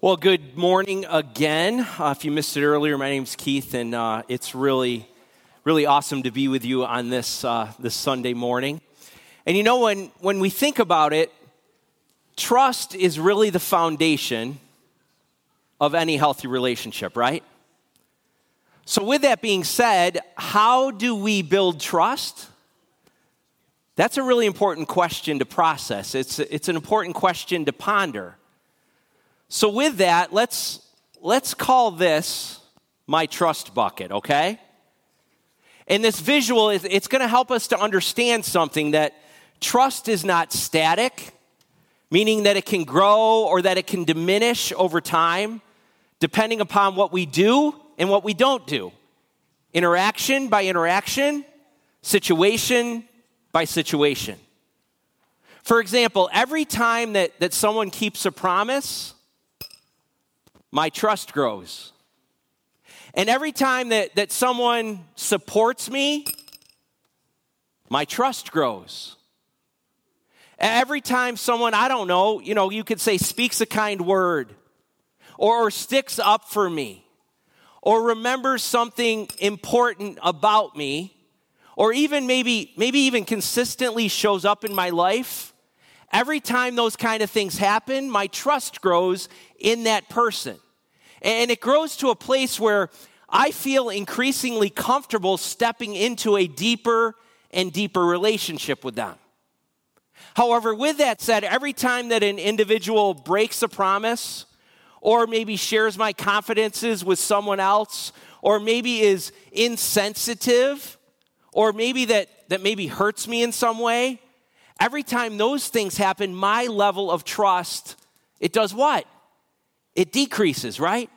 Well, good morning again. If you missed it earlier, my name's Keith, and it's really awesome to be with you on this Sunday morning. And you know, when we think about it, trust is really the foundation of any healthy relationship, right? So with that being said, how do we build trust? That's a really important question to process. It's an important question to ponder. So with that, let's call this my trust bucket, okay? And this visual, it's going to help us to understand something, that trust is not static, meaning that it can grow or that it can diminish over time, depending upon what we do and what we don't do. Interaction by interaction, situation by situation. For example, every time that someone keeps a promise, my trust grows. And every time that someone supports me, my trust grows. Every time someone, you could say speaks a kind word, or sticks up for me, or remembers something important about me, or even maybe even consistently shows up in my life, every time those kind of things happen, my trust grows in that person. And it grows to a place where I feel increasingly comfortable stepping into a deeper and deeper relationship with them. However, with that said, every time that an individual breaks a promise, or maybe shares my confidences with someone else, or maybe is insensitive, or maybe that maybe hurts me in some way, every time those things happen, my level of trust, it does what? It decreases, right?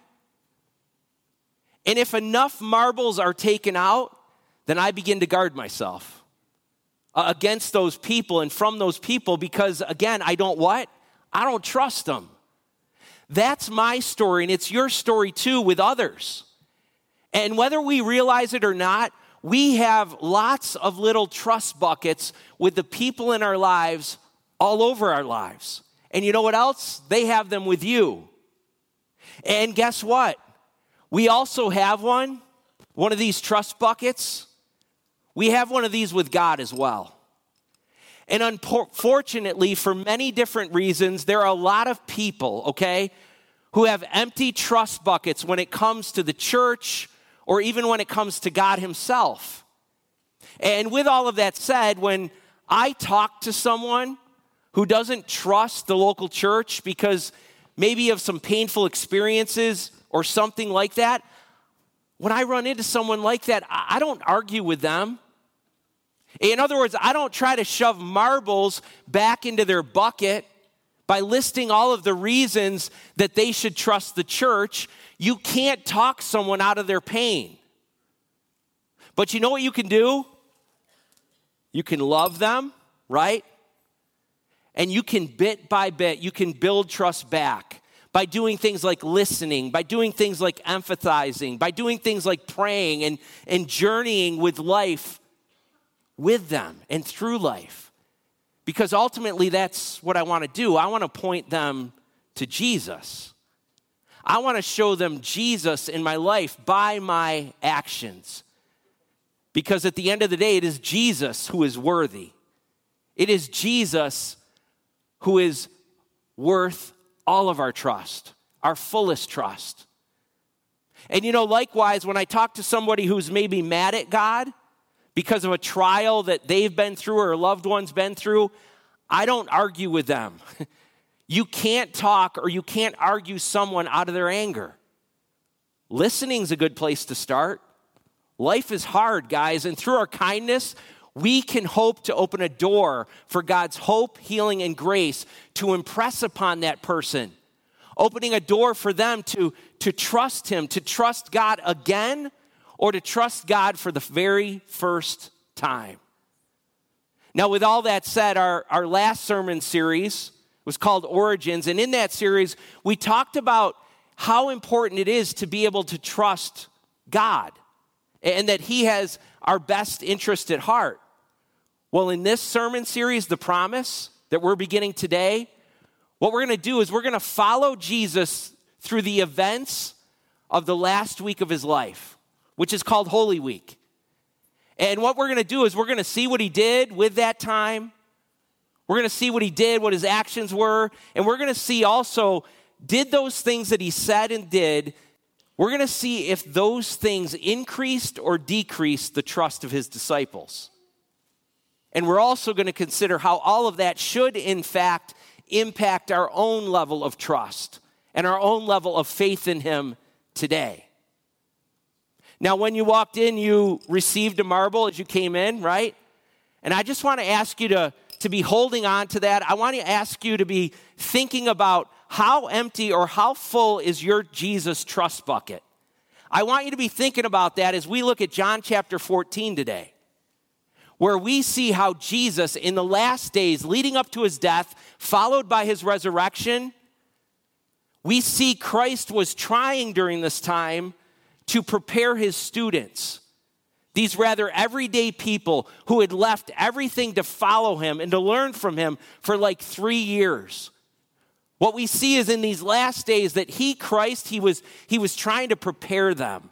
And if enough marbles are taken out, then I begin to guard myself against those people and from those people, because again, I don't trust them. That's my story, and it's your story too with others. And whether we realize it or not, we have lots of little trust buckets with the people in our lives, all over our lives. And you know what else? They have them with you. And guess what? We also have one of these trust buckets. We have one of these with God as well. And unfortunately, for many different reasons, there are a lot of people, okay, who have empty trust buckets when it comes to the church or even when it comes to God himself. And with all of that said, when I talk to someone who doesn't trust the local church because maybe of some painful experiences or something like that, when I run into someone like that, I don't argue with them. In other words, I don't try to shove marbles back into their bucket by listing all of the reasons that they should trust the church. You can't talk someone out of their pain. But you know what you can do? You can love them, right? And you can bit by bit, you can build trust back by doing things like listening, by doing things like empathizing, by doing things like praying and journeying with life with them and through life. Because ultimately that's what I want to do. I want to point them to Jesus. I want to show them Jesus in my life by my actions. Because at the end of the day, it is Jesus who is worthy. It is Jesus who is worth all of our trust, our fullest trust. And you know, likewise, when I talk to somebody who's maybe mad at God because of a trial that they've been through or a loved one's been through, I don't argue with them. You can't talk or you can't argue someone out of their anger. Listening's a good place to start. Life is hard, guys, and through our kindness, we can hope to open a door for God's hope, healing, and grace to impress upon that person, opening a door for them to trust him, to trust God again, or to trust God for the very first time. Now, with all that said, our last sermon series was called Origins, and in that series, we talked about how important it is to be able to trust God and that he has our best interest at heart. Well, in this sermon series, The Promise, that we're beginning today, what we're going to do is we're going to follow Jesus through the events of the last week of his life, which is called Holy Week. And what we're going to do is we're going to see what he did with that time. We're going to see what he did, what his actions were. And we're going to see also, did those things that he said and did, we're going to see if those things increased or decreased the trust of his disciples. And we're also going to consider how all of that should, in fact, impact our own level of trust and our own level of faith in him today. Now, when you walked in, you received a marble as you came in, right? And I just want to ask you to be holding on to that. I want to ask you to be thinking about how empty or how full is your Jesus trust bucket. I want you to be thinking about that as we look at John chapter 14 today, where we see how Jesus in the last days leading up to his death, followed by his resurrection, we see Christ was trying during this time to prepare his students, these rather everyday people who had left everything to follow him and to learn from him for like 3 years. What we see is in these last days that Christ, he was trying to prepare them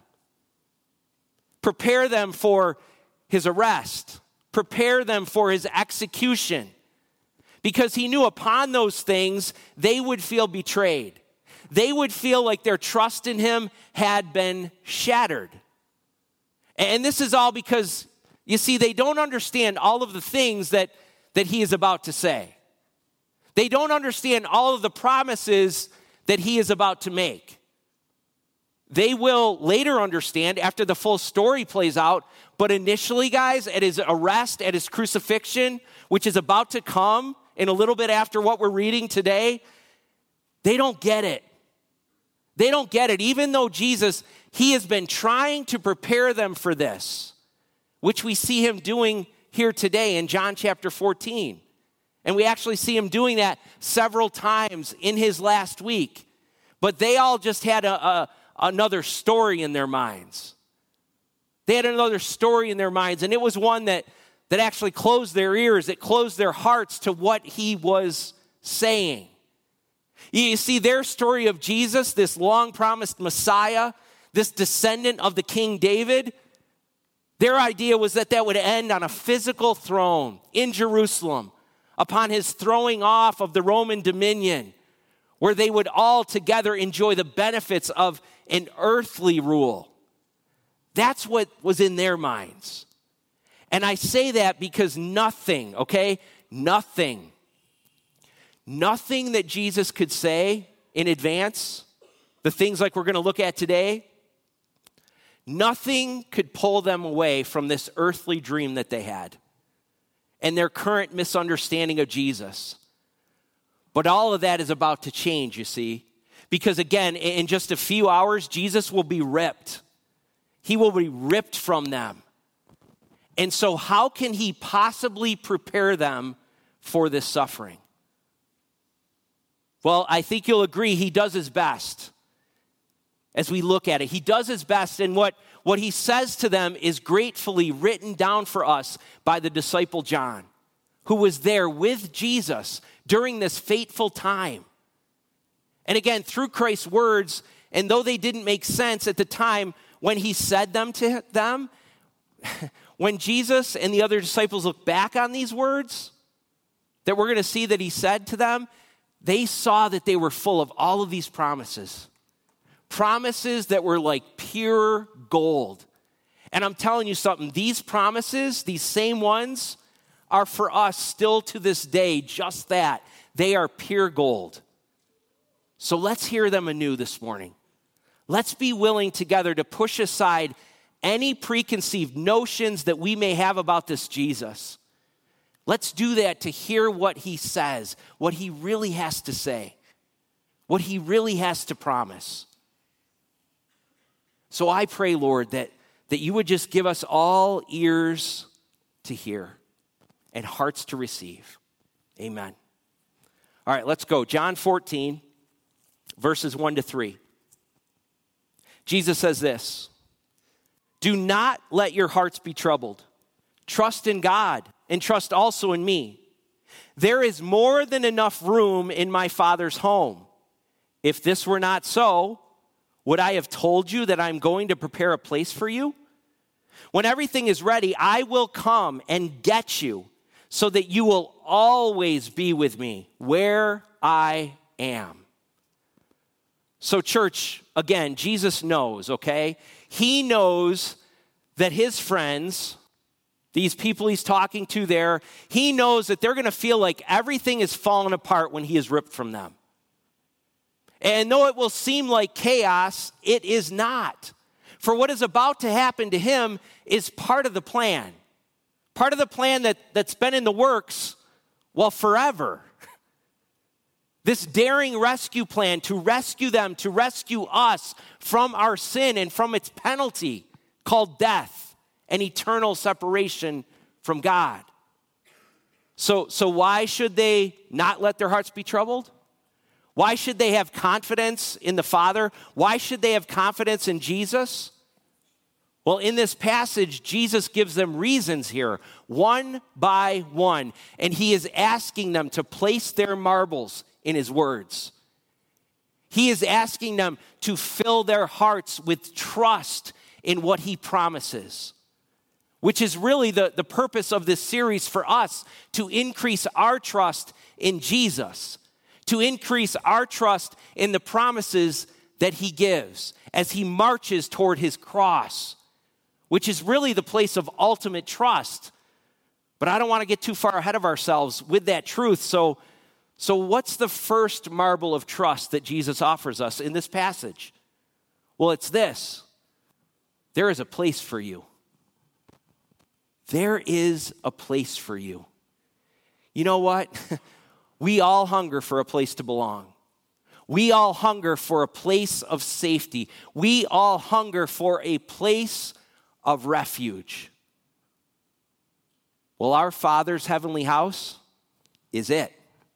for his arrest, prepare them for his execution, because he knew upon those things they would feel betrayed. They would feel like their trust in him had been shattered. And this is all because, you see, they don't understand all of the things that he is about to say. They don't understand all of the promises that he is about to make. They will later understand after the full story plays out, but initially, guys, at his arrest, at his crucifixion, which is about to come in a little bit after what we're reading today, they don't get it. They don't get it. Even though Jesus, he has been trying to prepare them for this, which we see him doing here today in John chapter 14. And we actually see him doing that several times in his last week. But they all just had another story in their minds. They had another story in their minds, and it was one that actually closed their ears. It closed their hearts to what he was saying. You see, their story of Jesus, this long-promised Messiah, this descendant of the King David, their idea was that would end on a physical throne in Jerusalem upon his throwing off of the Roman dominion, where they would all together enjoy the benefits of an earthly rule. That's what was in their minds. And I say that because nothing that Jesus could say in advance, the things like we're going to look at today, nothing could pull them away from this earthly dream that they had and their current misunderstanding of Jesus. But all of that is about to change, you see, because again, in just a few hours, Jesus will be ripped. He will be ripped from them. And so how can he possibly prepare them for this suffering? Well, I think you'll agree he does his best as we look at it. He does his best, and what he says to them is gratefully written down for us by the disciple John, who was there with Jesus during this fateful time. And again, through Christ's words, and though they didn't make sense at the time when he said them to them, when Jesus and the other disciples look back on these words that we're going to see that he said to them, they saw that they were full of all of these promises. Promises that were like pure gold. And I'm telling you something, these promises, these same ones, are for us still to this day just that. They are pure gold. So let's hear them anew this morning. Let's be willing together to push aside any preconceived notions that we may have about this Jesus. Let's do that to hear what he says, what he really has to say, what he really has to promise. So I pray, Lord, that you would just give us all ears to hear and hearts to receive. Amen. All right, let's go. John 14, verses 1-3. Jesus says this, "Do not let your hearts be troubled. Trust in God and trust also in me. There is more than enough room in my Father's home. If this were not so, would I have told you that I'm going to prepare a place for you? When everything is ready, I will come and get you so that you will always be with me where I am. So church, again, Jesus knows, okay? He knows that his friends, these people he's talking to there, he knows that they're going to feel like everything is falling apart when he is ripped from them. And though it will seem like chaos, it is not. For what is about to happen to him is part of the plan. Part of the plan that's been in the works, well, forever. This daring rescue plan to rescue them, to rescue us from our sin and from its penalty called death and eternal separation from God. So why should they not let their hearts be troubled? Why should they have confidence in the Father? Why should they have confidence in Jesus? Well, in this passage, Jesus gives them reasons here, one by one, and he is asking them to place their marbles in his words. He is asking them to fill their hearts with trust in what he promises, which is really the purpose of this series for us, to increase our trust in Jesus, to increase our trust in the promises that he gives as he marches toward his cross, which is really the place of ultimate trust. But I don't want to get too far ahead of ourselves with that truth. So what's the first marble of trust that Jesus offers us in this passage? Well, it's this. There is a place for you. There is a place for you. You know what? We all hunger for a place to belong. We all hunger for a place of safety. We all hunger for a place of refuge. Well, our Father's heavenly house is it.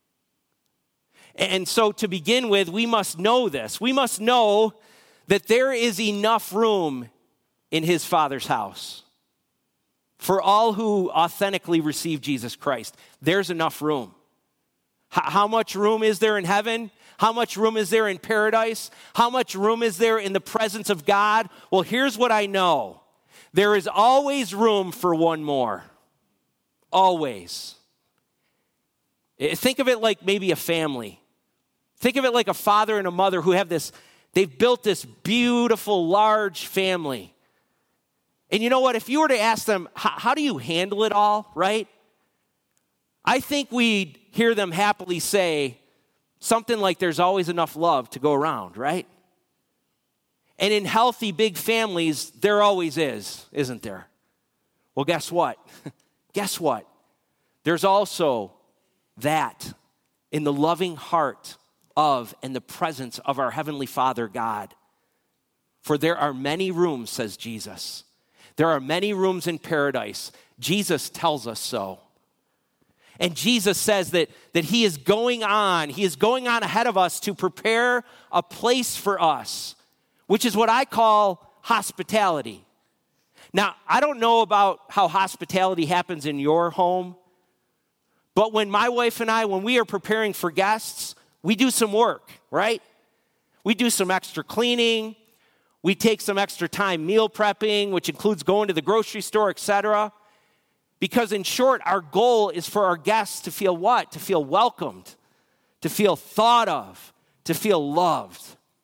And so to begin with, we must know this. We must know that there is enough room in his Father's house. For all who authentically receive Jesus Christ, there's enough room. How much room is there in heaven? How much room is there in paradise? How much room is there in the presence of God? Well, here's what I know. There is always room for one more. Always. Think of it like maybe a family. Think of it like a father and a mother who have they've built this beautiful, large family. And you know what? If you were to ask them, how do you handle it all, right? I think we'd hear them happily say something like there's always enough love to go around, right? And in healthy big families, there always is, isn't there? Well, guess what? Guess what? There's also that in the loving heart of and the presence of our Heavenly Father God. For there are many rooms, says Jesus. There are many rooms in paradise. Jesus tells us so. And Jesus says that he is going on ahead of us to prepare a place for us, which is what I call hospitality. Now, I don't know about how hospitality happens in your home, but when my wife and I, when we are preparing for guests, we do some work, right? We do some extra cleaning. We take some extra time meal prepping, which includes going to the grocery store, etc. Because in short, our goal is for our guests to feel what? To feel welcomed, to feel thought of, to feel loved.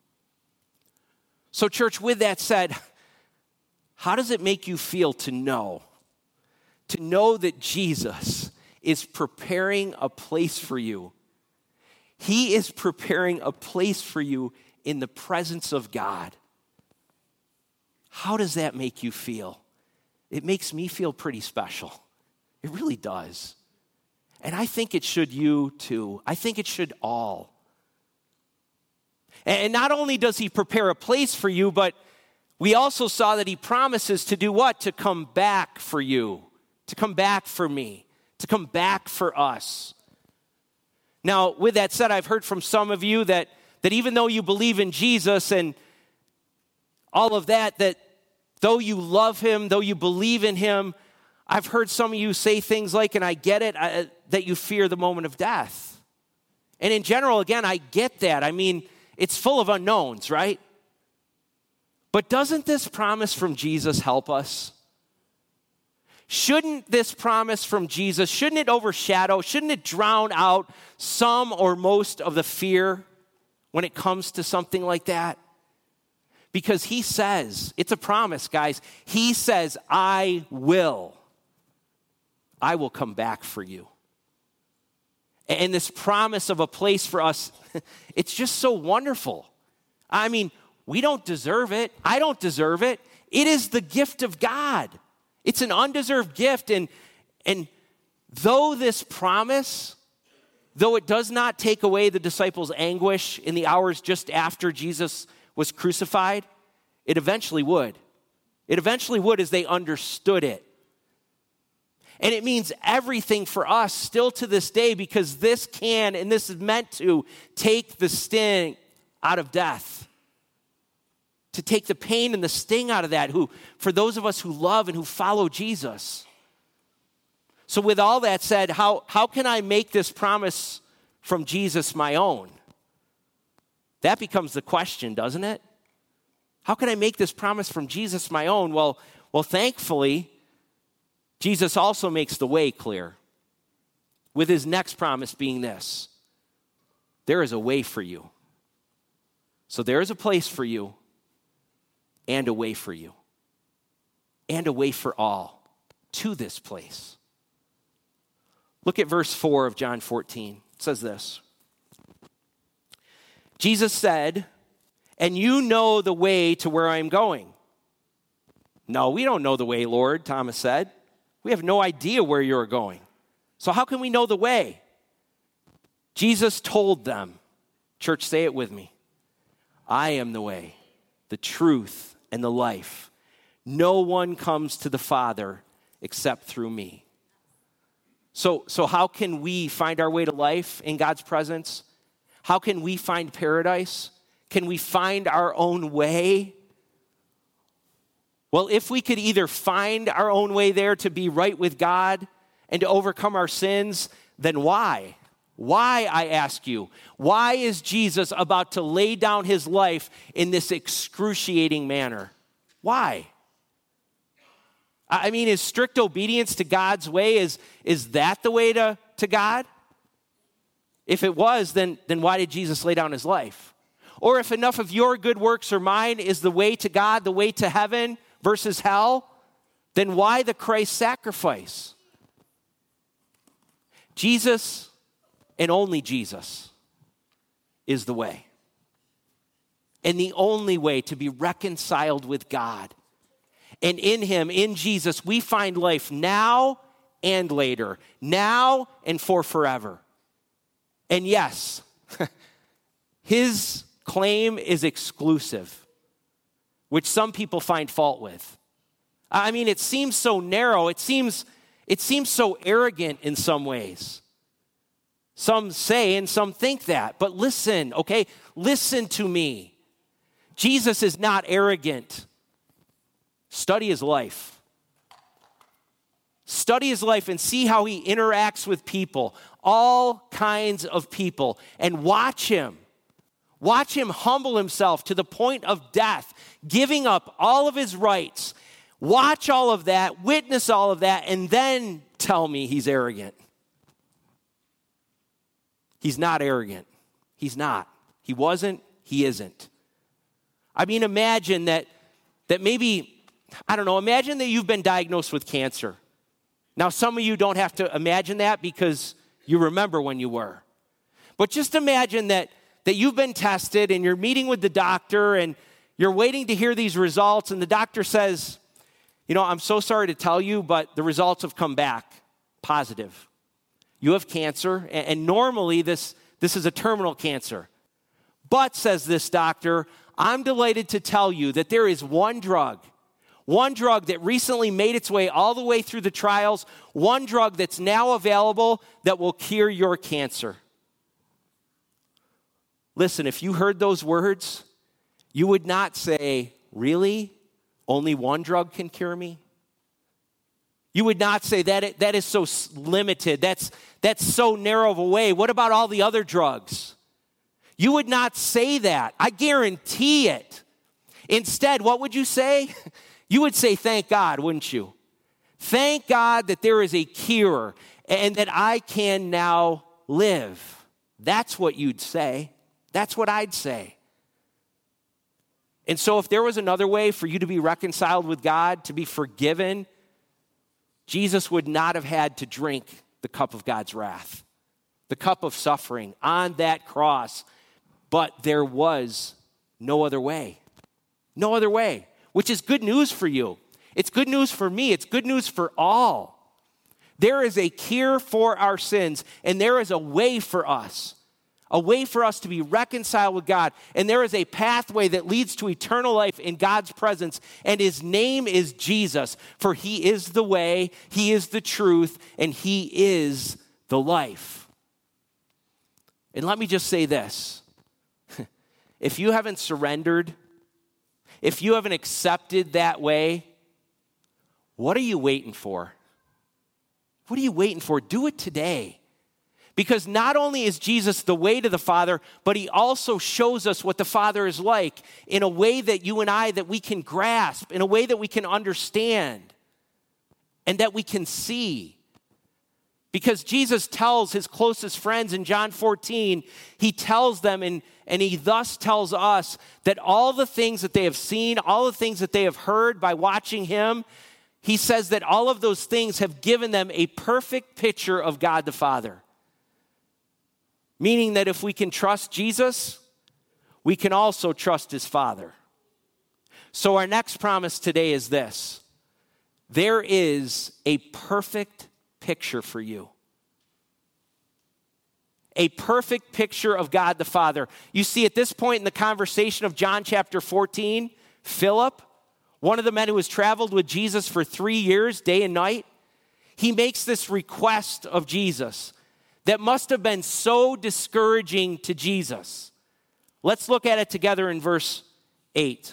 So church, with that said, how does it make you feel to know that Jesus is preparing a place for you? He is preparing a place for you in the presence of God. How does that make you feel? It makes me feel pretty special. It really does. And I think it should you too. I think it should all. And not only does he prepare a place for you, but we also saw that he promises to do what? To come back for you, to come back for me, to come back for us. Now, with that said, I've heard from some of you that even though you believe in Jesus and all of that though you love him, though you believe in him, I've heard some of you say things like, and I get it, that you fear the moment of death. And in general, again, I get that. I mean, it's full of unknowns, right? But doesn't this promise from Jesus help us? Shouldn't this promise from Jesus, shouldn't it overshadow, shouldn't it drown out some or most of the fear when it comes to something like that? Because he says, it's a promise, guys. He says, I will come back for you. And this promise of a place for us, it's just so wonderful. I mean, we don't deserve it. I don't deserve it. It is the gift of God. It's an undeserved gift. And though this promise, though it does not take away the disciples' anguish in the hours just after Jesus was crucified, it eventually would. It eventually would as they understood it. And it means everything for us still to this day, because this can, and this is meant to take the sting out of death. To take the pain and the sting out of that, for those of us who love and who follow Jesus. So with all that said, how can I make this promise from Jesus my own? That becomes the question, doesn't it? How can I make this promise from Jesus my own? Well, thankfully, Jesus also makes the way clear, with his next promise being this: there is a way for you. So there is a place for you, and a way for you, and a way for all to this place. Look at verse 4 of John 14. It says this: Jesus said, and you know the way to where I am going. No, we don't know the way, Lord, Thomas said. We have no idea where you're going. So how can we know the way? Jesus told them, church, say it with me: I am the way, the truth, and the life. No one comes to the Father except through me. So how can we find our way to life in God's presence? How can we find paradise? Can we find our own way? Well, if we could either find our own way there to be right with God and to overcome our sins, then why? Why, I ask you? Why is Jesus about to lay down his life in this excruciating manner? Why? I mean, is strict obedience to God's way, is that the way to God? If it was, then why did Jesus lay down his life? Or if enough of your good works or mine is the way to God, the way to heaven versus hell, then why the Christ sacrifice? Jesus, and only Jesus, is the way. And the only way to be reconciled with God. And in him, in Jesus, we find life now and later, now and for forever. And yes, his claim is exclusive, which some people find fault with. I mean, it seems so narrow. It seems so arrogant in some ways. Some say and some think that. But listen, okay? Listen to me. Jesus is not arrogant. Study his life. Study his life and see how he interacts with people, all kinds of people, and watch him. Watch him humble himself to the point of death, giving up all of his rights. Watch all of that, witness all of that, and then tell me he's arrogant. He's not arrogant. He's not. He wasn't. He isn't. I mean, imagine that maybe, I don't know, imagine that you've been diagnosed with cancer. Now, some of you don't have to imagine that because you remember when you were. But just imagine that you've been tested and you're meeting with the doctor and you're waiting to hear these results, and the doctor says, I'm so sorry to tell you, but the results have come back positive. You have cancer, and normally this is a terminal cancer. But, says this doctor, I'm delighted to tell you that there is one drug that recently made its way all the way through the trials, one drug that's now available that will cure your cancer. Listen, if you heard those words, you would not say, really? Only one drug can cure me? You would not say that is so limited. That's so narrow of a way. What about all the other drugs? You would not say that. I guarantee it. Instead, what would you say? You would say, thank God, wouldn't you? Thank God that there is a cure and that I can now live. That's what you'd say. That's what I'd say. And so if there was another way for you to be reconciled with God, to be forgiven, Jesus would not have had to drink the cup of God's wrath, the cup of suffering on that cross. But there was no other way. No other way, which is good news for you. It's good news for me. It's good news for all. There is a cure for our sins, and there is a way for us to be reconciled with God. And there is a pathway that leads to eternal life in God's presence, and his name is Jesus, for he is the way, he is the truth, and he is the life. And let me just say this. If you haven't surrendered, if you haven't accepted that way, what are you waiting for? What are you waiting for? Do it today. Because not only is Jesus the way to the Father, but he also shows us what the Father is like in a way that you and I, that we can grasp, in a way that we can understand, and that we can see. Because Jesus tells his closest friends in John 14, he tells them, and he thus tells us that all the things that they have seen, all the things that they have heard by watching him, he says that all of those things have given them a perfect picture of God the Father. Meaning that if we can trust Jesus, we can also trust his Father. So our next promise today is this. There is a perfect picture for you. A perfect picture of God the Father. You see, at this point in the conversation of John chapter 14, Philip, one of the men who has traveled with Jesus for 3 years, day and night, he makes this request of Jesus that must have been so discouraging to Jesus. Let's look at it together in verse 8.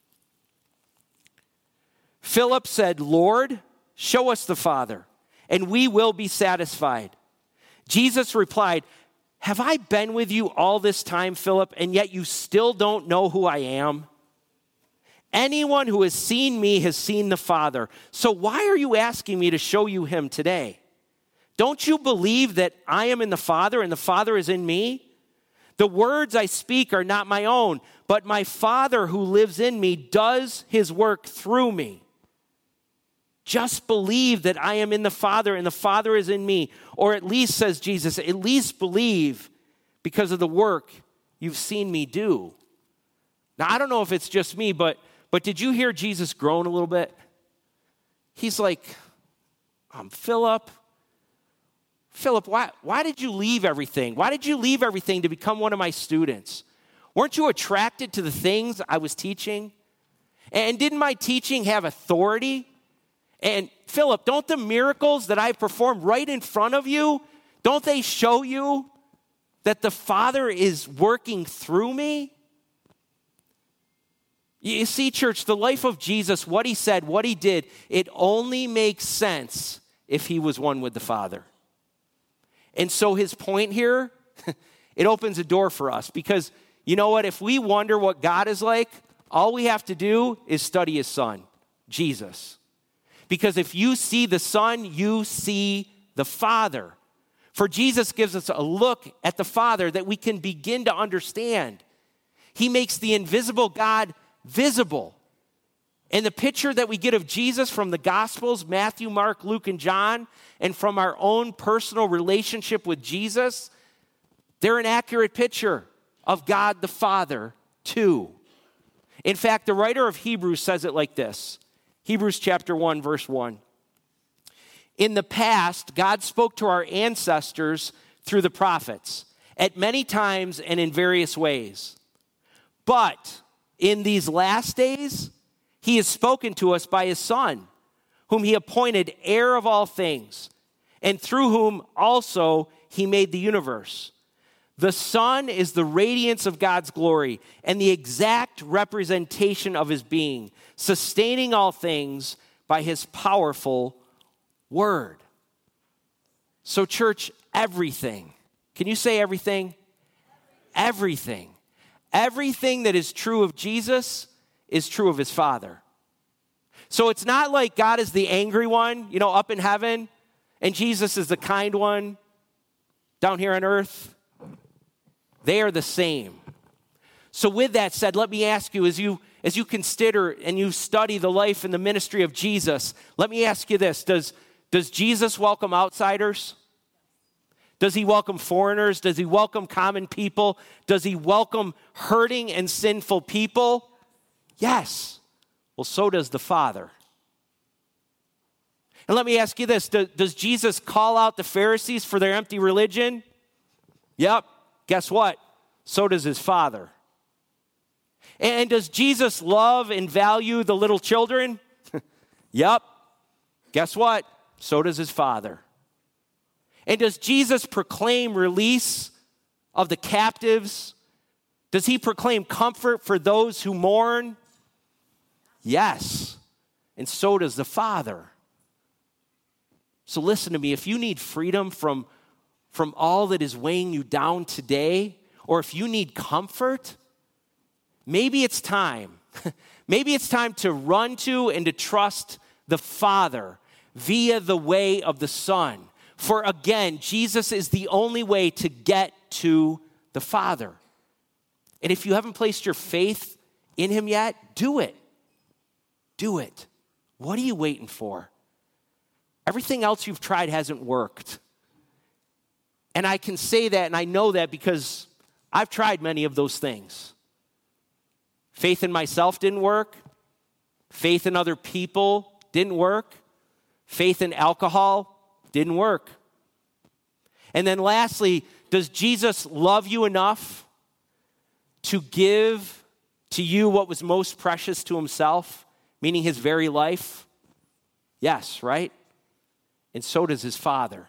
Philip said, Lord, show us the Father, and we will be satisfied. Jesus replied, have I been with you all this time, Philip, and yet you still don't know who I am? Anyone who has seen me has seen the Father. So why are you asking me to show you him today? Don't you believe that I am in the Father and the Father is in me? The words I speak are not my own, but my Father who lives in me does his work through me. Just believe that I am in the Father and the Father is in me. Or at least, says Jesus, at least believe because of the work you've seen me do. Now, I don't know if it's just me, but did you hear Jesus groan a little bit? He's like, Philip, why did you leave everything? Why did you leave everything to become one of my students? Weren't you attracted to the things I was teaching? And didn't my teaching have authority? And Philip, don't the miracles that I performed right in front of you, don't they show you that the Father is working through me? You see, church, the life of Jesus, what he said, what he did, it only makes sense if he was one with the Father. And so his point here, it opens a door for us. Because you know what? If we wonder what God is like, all we have to do is study his Son, Jesus. Because if you see the Son, you see the Father. For Jesus gives us a look at the Father that we can begin to understand. He makes the invisible God visible. And the picture that we get of Jesus from the Gospels, Matthew, Mark, Luke, and John, and from our own personal relationship with Jesus, they're an accurate picture of God the Father too. In fact, the writer of Hebrews says it like this. Hebrews chapter 1, verse 1. In the past, God spoke to our ancestors through the prophets at many times and in various ways. But in these last days, he has spoken to us by his Son, whom he appointed heir of all things, and through whom also he made the universe. The Son is the radiance of God's glory and the exact representation of his being, sustaining all things by his powerful word. So, church, everything. Can you say everything? everything. Everything that is true of Jesus is true of his Father. So it's not like God is the angry one, up in heaven, and Jesus is the kind one down here on earth. They are the same. So with that said, let me ask you, as you consider and you study the life and the ministry of Jesus, let me ask you this. Does Jesus welcome outsiders? Does he welcome foreigners? Does he welcome common people? Does he welcome hurting and sinful people? Yes. Well, so does the Father. And let me ask you this. Does Jesus call out the Pharisees for their empty religion? Yep. Guess what? So does his Father. And does Jesus love and value the little children? Yep. Guess what? So does his Father. And does Jesus proclaim release of the captives? Does he proclaim comfort for those who mourn? Yes. And so does the Father. So listen to me. If you need freedom from all that is weighing you down today, or if you need comfort, maybe it's time. Maybe it's time to run to and to trust the Father via the way of the Son. For again, Jesus is the only way to get to the Father. And if you haven't placed your faith in him yet, do it. Do it. What are you waiting for? Everything else you've tried hasn't worked. And I can say that, and I know that because I've tried many of those things. Faith in myself didn't work. Faith in other people didn't work. Faith in alcohol didn't work. And then lastly, does Jesus love you enough to give to you what was most precious to himself, meaning his very life? Yes, right? And so does his Father.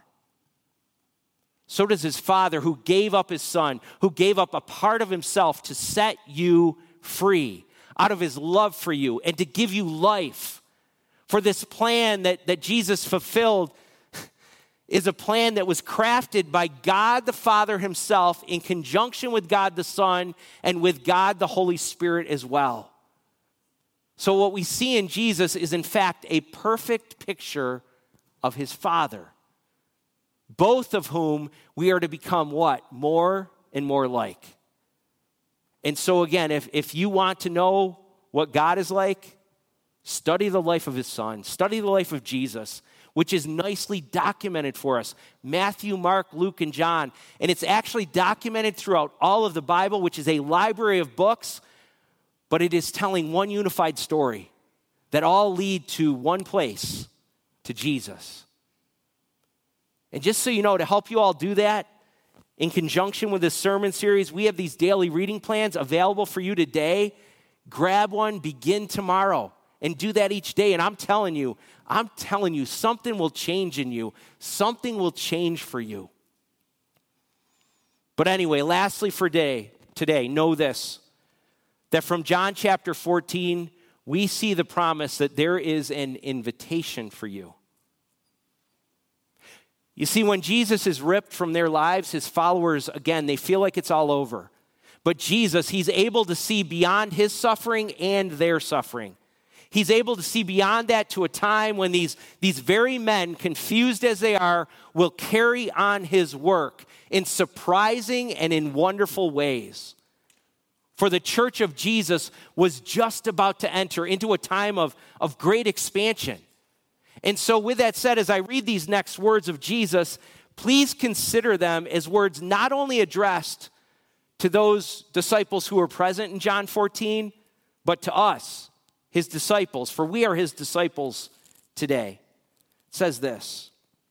So does his Father, who gave up his Son, who gave up a part of himself to set you free out of his love for you and to give you life. For this plan that Jesus fulfilled is a plan that was crafted by God the Father himself in conjunction with God the Son and with God the Holy Spirit as well. So what we see in Jesus is in fact a perfect picture of his Father, both of whom we are to become what? More and more like. And so again, if you want to know what God is like, study the life of his Son, study the life of Jesus, which is nicely documented for us. Matthew, Mark, Luke, and John. And it's actually documented throughout all of the Bible, which is a library of books, but it is telling one unified story that all lead to one place, to Jesus. And just so you know, to help you all do that, in conjunction with this sermon series, we have these daily reading plans available for you today. Grab one, begin tomorrow, and do that each day. And I'm telling you, something will change in you. Something will change for you. But anyway, lastly for today, know this, that from John chapter 14, we see the promise that there is an invitation for you. You see, when Jesus is ripped from their lives, his followers, again, they feel like it's all over. But Jesus, he's able to see beyond his suffering and their suffering. He's able to see beyond that to a time when these very men, confused as they are, will carry on his work in surprising and in wonderful ways. For the church of Jesus was just about to enter into a time of great expansion. And so with that said, as I read these next words of Jesus, please consider them as words not only addressed to those disciples who were present in John 14, but to us, his disciples, for we are his disciples today. It says this,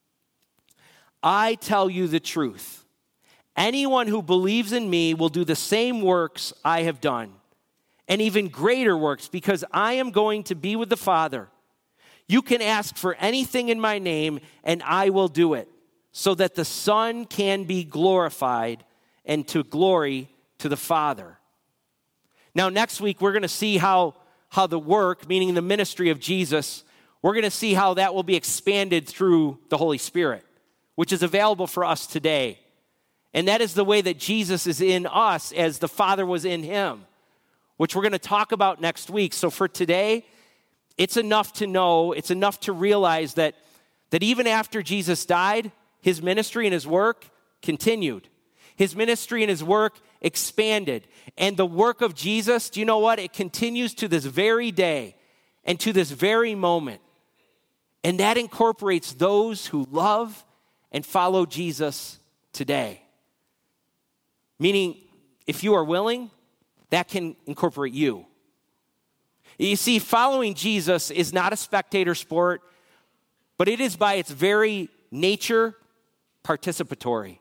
I tell you the truth. Anyone who believes in me will do the same works I have done, and even greater works, because I am going to be with the Father. You can ask for anything in my name, and I will do it, so that the Son can be glorified and to glory to the Father. Now, next week, we're going to see how the work, meaning the ministry of Jesus, we're going to see how that will be expanded through the Holy Spirit, which is available for us today. And that is the way that Jesus is in us as the Father was in him, which we're going to talk about next week. So for today, it's enough to know, it's enough to realize that even after Jesus died, his ministry and his work continued. His ministry and his work expanded. And the work of Jesus, do you know what? It continues to this very day and to this very moment. And that incorporates those who love and follow Jesus today. Meaning, if you are willing, that can incorporate you. You see, following Jesus is not a spectator sport, but it is by its very nature participatory.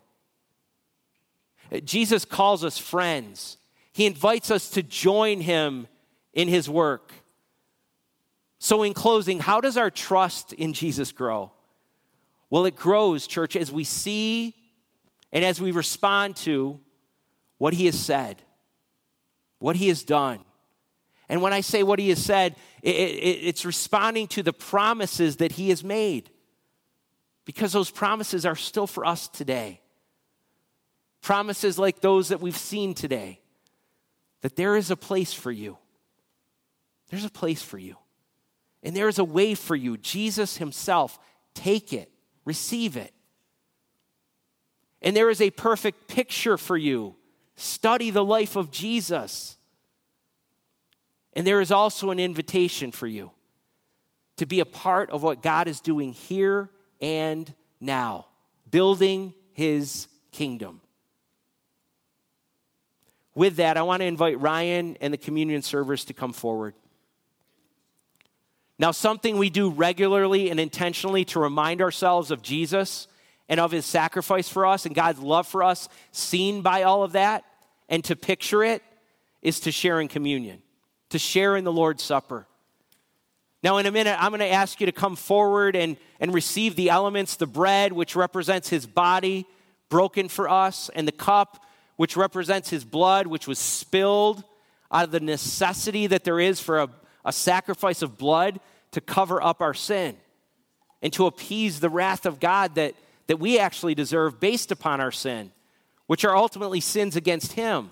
Jesus calls us friends. He invites us to join him in his work. So in closing, how does our trust in Jesus grow? Well, it grows, church, as we see and as we respond to what he has said, what he has done. And when I say what he has said, it's responding to the promises that he has made, because those promises are still for us today. Promises like those that we've seen today, that there is a place for you. There's a place for you. And there is a way for you. Jesus himself, take it, receive it. And there is a perfect picture for you. Study the life of Jesus. And there is also an invitation for you to be a part of what God is doing here and now, building his kingdom. With that, I want to invite Ryan and the communion servers to come forward. Now, something we do regularly and intentionally to remind ourselves of Jesus and of his sacrifice for us and God's love for us, seen by all of that, and to picture it, is to share in communion, to share in the Lord's Supper. Now, in a minute, I'm going to ask you to come forward and receive the elements, the bread, which represents his body broken for us, and the cup, which represents his blood, which was spilled out of the necessity that there is for a sacrifice of blood to cover up our sin and to appease the wrath of God that we actually deserve based upon our sin, which are ultimately sins against him.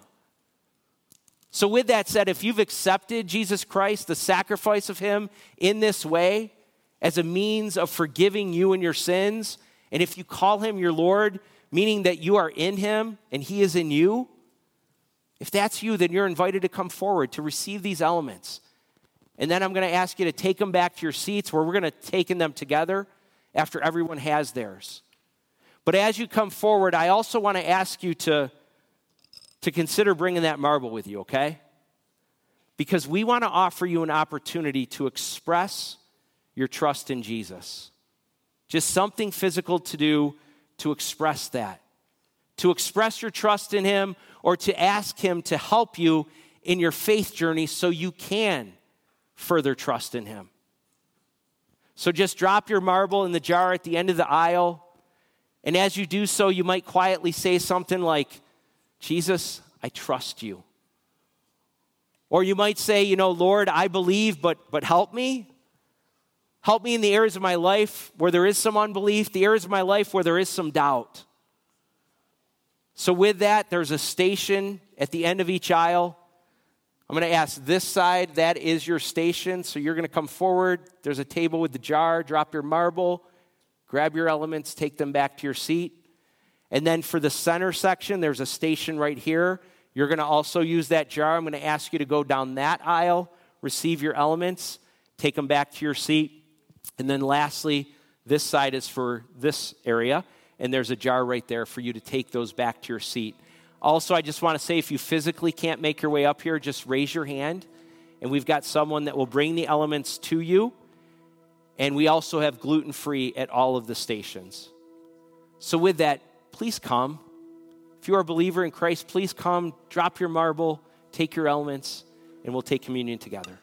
So with that said, if you've accepted Jesus Christ, the sacrifice of him in this way as a means of forgiving you and your sins, and if you call him your Lord, meaning that you are in him and he is in you, if that's you, then you're invited to come forward to receive these elements. And then I'm going to ask you to take them back to your seats where we're going to take them together after everyone has theirs. But as you come forward, I also want to ask you to consider bringing that marble with you, okay? Because we want to offer you an opportunity to express your trust in Jesus. Just something physical to do to express that. To express your trust in him, or to ask him to help you in your faith journey so you can further trust in him. So just drop your marble in the jar at the end of the aisle. And as you do so, you might quietly say something like, Jesus, I trust you. Or you might say, Lord, I believe, but help me. Help me in the areas of my life where there is some unbelief, the areas of my life where there is some doubt. So with that, there's a station at the end of each aisle. I'm going to ask this side, that is your station. So you're going to come forward. There's a table with the jar. Drop your marble. Grab your elements, take them back to your seat. And then for the center section, there's a station right here. You're going to also use that jar. I'm going to ask you to go down that aisle, receive your elements, take them back to your seat. And then lastly, this side is for this area, and there's a jar right there for you to take those back to your seat. Also, I just want to say, if you physically can't make your way up here, just raise your hand, and we've got someone that will bring the elements to you. And we also have gluten-free at all of the stations. So with that, please come. If you are a believer in Christ, please come, drop your marble, take your elements, and we'll take communion together.